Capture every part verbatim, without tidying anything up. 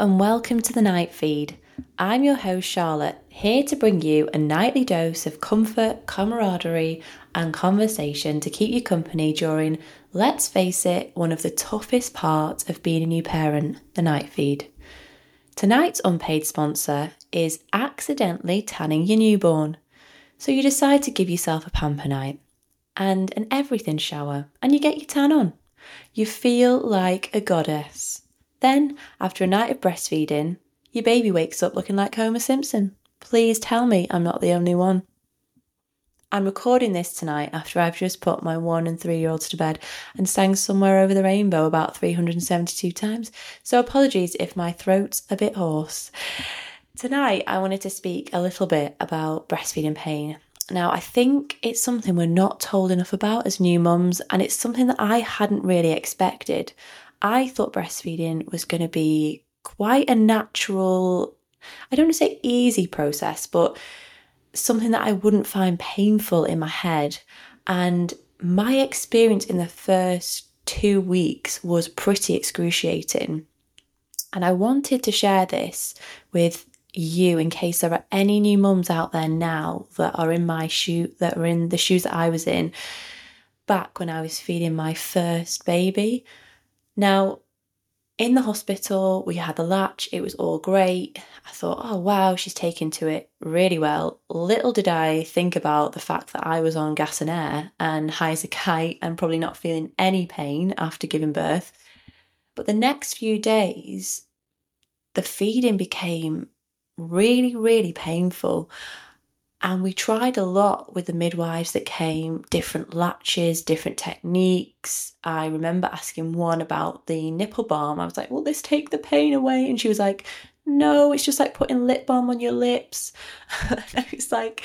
and welcome to the Night Feed. I'm your host Charlotte, here to bring you a nightly dose of comfort, camaraderie and conversation to keep you company during, let's face it, one of the toughest parts of being a new parent, the Night Feed. Tonight's unpaid sponsor is accidentally tanning your newborn. So you decide to give yourself a pamper night and an everything shower and you get your tan on. You feel like a goddess. Then, after a night of breastfeeding, your baby wakes up looking like Homer Simpson. Please tell me I'm not the only one. I'm recording this tonight after I've just put my one and three-year-olds to bed and sang Somewhere Over the Rainbow about three hundred seventy-two times, so apologies if my throat's a bit hoarse. Tonight, I wanted to speak a little bit about breastfeeding pain. Now, I think it's something we're not told enough about as new mums, and it's something that I hadn't really expected. I thought breastfeeding was going to be quite a natural, I don't want to say easy process, but something that I wouldn't find painful in my head. And my experience in the first two weeks was pretty excruciating. And I wanted to share this with you in case there are any new mums out there now that are in my shoe, that are in the shoes that I was in back when I was feeding my first baby. Now, in the hospital, we had the latch, it was all great. I thought, oh wow, she's taken to it really well. Little did I think about the fact that I was on gas and air and high as a kite and probably not feeling any pain after giving birth. But the next few days, the feeding became really, really painful. And we tried a lot with the midwives that came, different latches, different techniques. I remember asking one about the nipple balm. I was like, will this take the pain away? And she was like, no, it's just like putting lip balm on your lips. And it's like,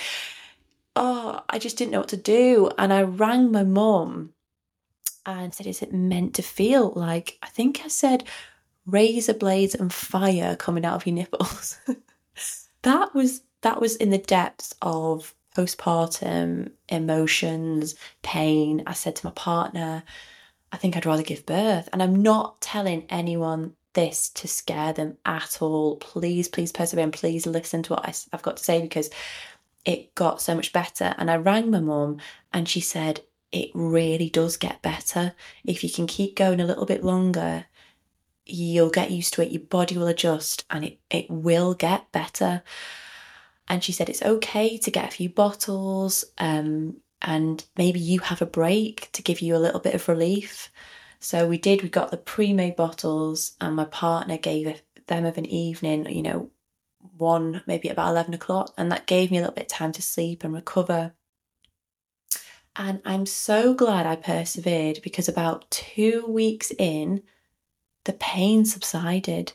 oh, I just didn't know what to do. And I rang my mum and said, is it meant to feel like, I think I said, razor blades and fire coming out of your nipples? That was that was in the depths of postpartum emotions, pain. I said to my partner, I think I'd rather give birth. And I'm not telling anyone this to scare them at all. Please, please persevere and please listen to what I've got to say because it got so much better. And I rang my mum and she said, it really does get better. If you can keep going a little bit longer, you'll get used to it, your body will adjust and it, it will get better. And she said it's okay to get a few bottles um, and maybe you have a break to give you a little bit of relief. So we did, we got the pre-made bottles and my partner gave them of an evening, you know, one, maybe about eleven o'clock. And that gave me a little bit of time to sleep and recover. And I'm so glad I persevered because about two weeks in, the pain subsided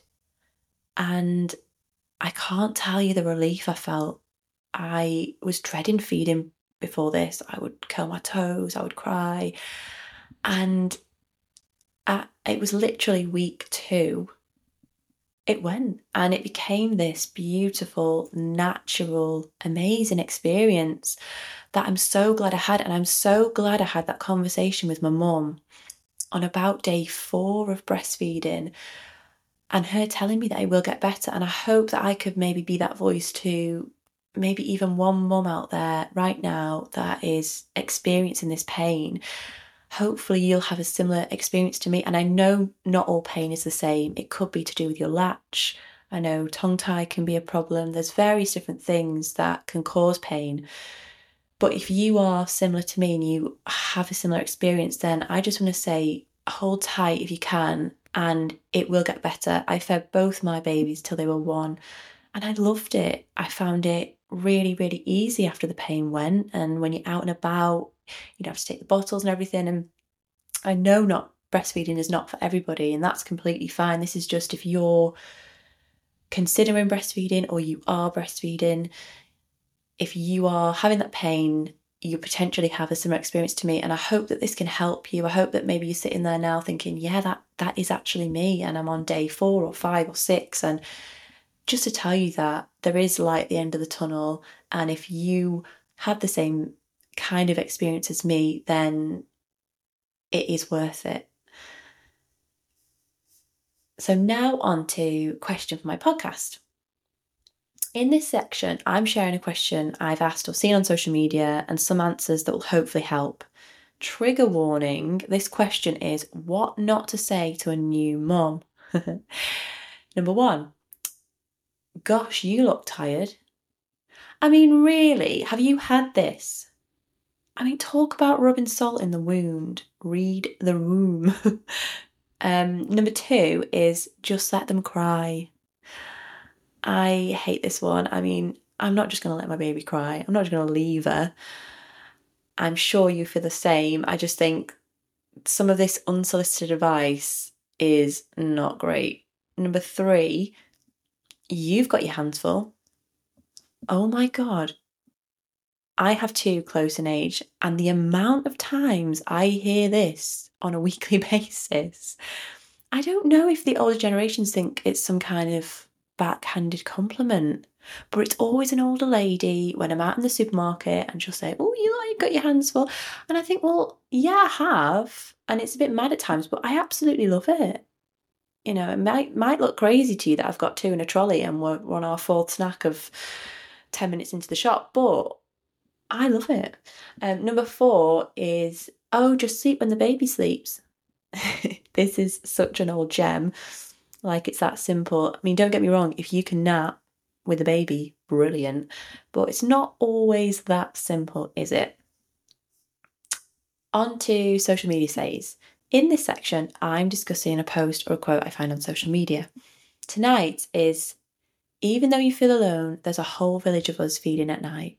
and I can't tell you the relief I felt. I was dreading feeding before this. I would curl my toes, I would cry. And at, it was literally week two, it went and it became this beautiful, natural, amazing experience that I'm so glad I had. And I'm so glad I had that conversation with my mum on about day four of breastfeeding and her telling me that it will get better. And I hope that I could maybe be that voice to maybe even one mum out there right now that is experiencing this pain. Hopefully you'll have a similar experience to me. And I know not all pain is the same. It could be to do with your latch. I know tongue tie can be a problem. There's various different things that can cause pain. But if you are similar to me and you have a similar experience, then I just want to say, hold tight if you can, and it will get better. I fed both my babies till they were one, and I loved it. I found it really, really easy after the pain went. And when you're out and about, you don't have to take the bottles and everything. And I know not breastfeeding is not for everybody, and that's completely fine. This is just if you're considering breastfeeding or you are breastfeeding. If you are having that pain, you potentially have a similar experience to me. And I hope that this can help you. I hope that maybe you're sitting there now thinking, yeah, that that is actually me. And I'm on day four or five or six. And just to tell you that there is light at the end of the tunnel. And if you have the same kind of experience as me, then it is worth it. So now on to question for my podcast. In this section, I'm sharing a question I've asked or seen on social media and some answers that will hopefully help. Trigger warning, this question is what not to say to a new mum. Number one, gosh, you look tired. I mean, really, have you had this? I mean, talk about rubbing salt in the wound. Read the room. um, number two is just let them cry. I hate this one. I mean, I'm not just going to let my baby cry. I'm not just going to leave her. I'm sure you feel the same. I just think some of this unsolicited advice is not great. Number three, you've got your hands full. Oh my God. I have two close in age, and the amount of times I hear this on a weekly basis, I don't know if the older generations think it's some kind of backhanded compliment, but it's always an older lady when I'm out in the supermarket and she'll say, oh, you like got your hands full. And I think, well, yeah, I have. And it's a bit mad at times, but I absolutely love it. You know, it might might look crazy to you that I've got two in a trolley and we're, we're on our fourth snack of ten minutes into the shop, but I love it. Um, number four is, oh, just sleep when the baby sleeps. This is such an old gem. Like, it's that simple. I mean, don't get me wrong, if you can nap with a baby, brilliant. But it's not always that simple, is it? On to social media says. In this section, I'm discussing a post or a quote I find on social media. Tonight is, even though you feel alone, there's a whole village of us feeding at night.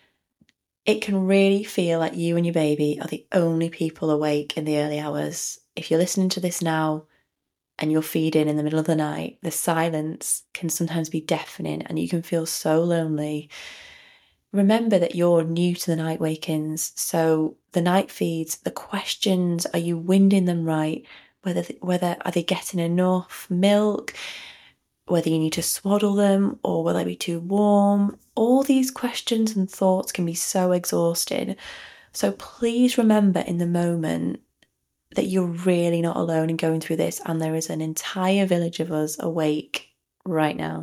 It can really feel like you and your baby are the only people awake in the early hours. If you're listening to this now and you're feeding in the middle of the night, the silence can sometimes be deafening and you can feel so lonely. Remember that you're new to the night wake-ins, so the night feeds, the questions, are you winding them right? Whether, whether are they getting enough milk? Whether you need to swaddle them or will they be too warm? All these questions and thoughts can be so exhausting. So please remember in the moment that you're really not alone in going through this, and there is an entire village of us awake right now.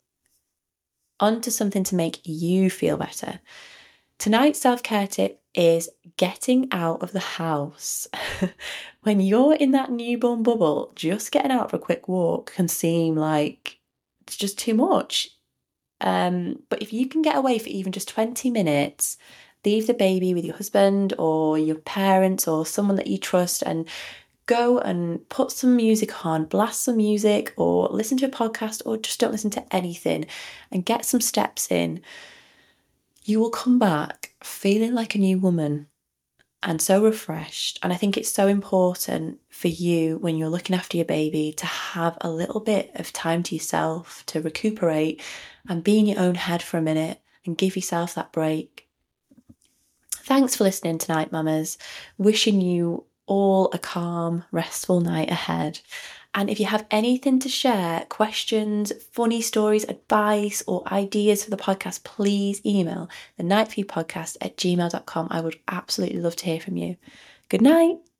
On to something to make you feel better. Tonight's self-care tip is getting out of the house. When you're in that newborn bubble, just getting out for a quick walk can seem like it's just too much. Um, but if you can get away for even just twenty minutes, leave the baby with your husband or your parents or someone that you trust and go and put some music on, blast some music or listen to a podcast or just don't listen to anything and get some steps in. You will come back feeling like a new woman and so refreshed. And I think it's so important for you when you're looking after your baby to have a little bit of time to yourself to recuperate and be in your own head for a minute and give yourself that break. Thanks for listening tonight, mamas. Wishing you all a calm, restful night ahead. And if you have anything to share, questions, funny stories, advice, or ideas for the podcast, please email the nightfeedpodcast at gmail dot com. I would absolutely love to hear from you. Good night.